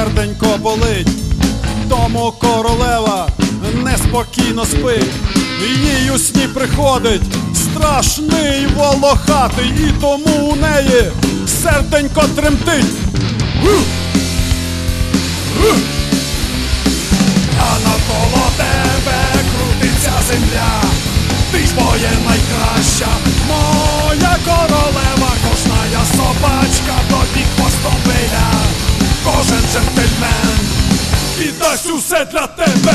серденько болить, тому королева неспокійно спить. Їй у сні приходить страшний волохатий, і тому у неї серденько тремтить. А навколо тебе крутиться земля, ти ж моє найкраща, моя королева, кожна собачка тобі хвостом виля. Кожен джентльмен віддасть усе для тебе.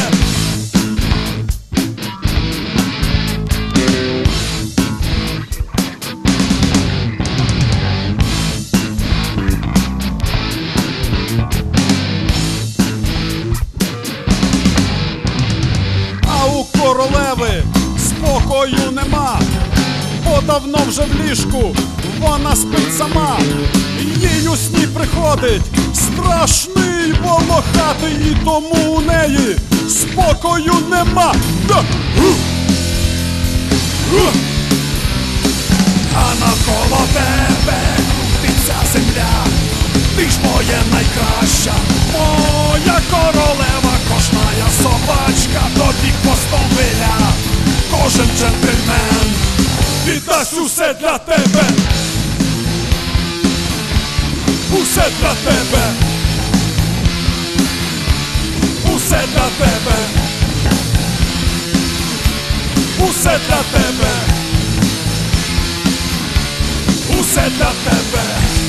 А у королеви спокою нема, бо давно вже в ліжку вона спить сама. Їй у сні приходить страшний волохатий, і тому у неї спокою нема. А навколо тебе крутиться земля, ти ж моє найкраща, моя королева, кожна собачка тобі хвостом виля. Кожен джентльмен віддасть усе для тебе. Усе для тебе. Усе для тебе. Усе для тебе. Усе для тебе.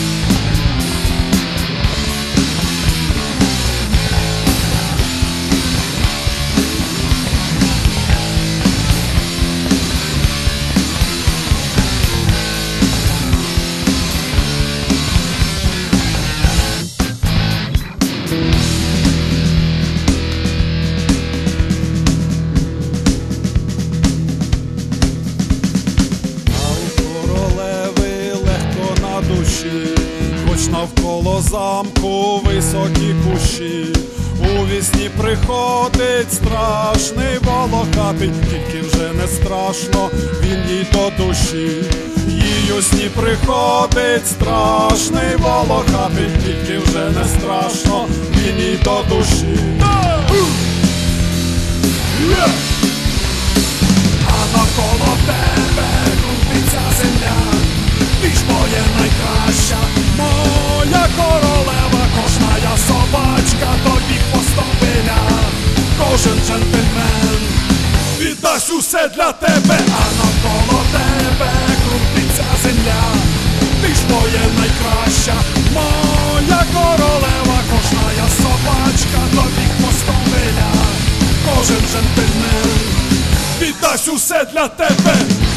Хоч навколо замку високі кущі, у вісні приходить страшний волохатий, тільки вже не страшно, він їй до душі. Їй у сні приходить страшний волохатий, тільки вже не страшно, він їй до душі. А навколо тебе крутиться земля, ти ж моє найкраща, моя королева, кожна собачка тобі хвостом виля. Кожен джентльмен віддасть усе для тебе. А навколо тебе крутиться земля, ти ж моє найкраща, моя королева, кожна собачка тобі хвостом виля. Кожен джентльмен віддасть усе для тебе.